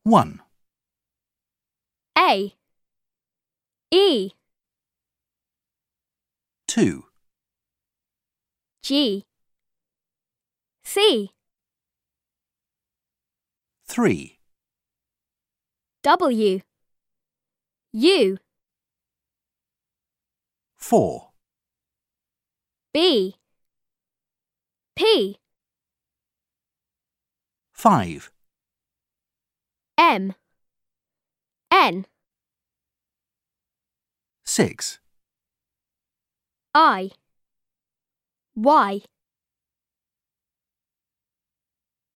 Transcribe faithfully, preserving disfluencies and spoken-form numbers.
one, A, E, two, G, C, three, W, U, four, B, P, five, M, N, six, I, Y,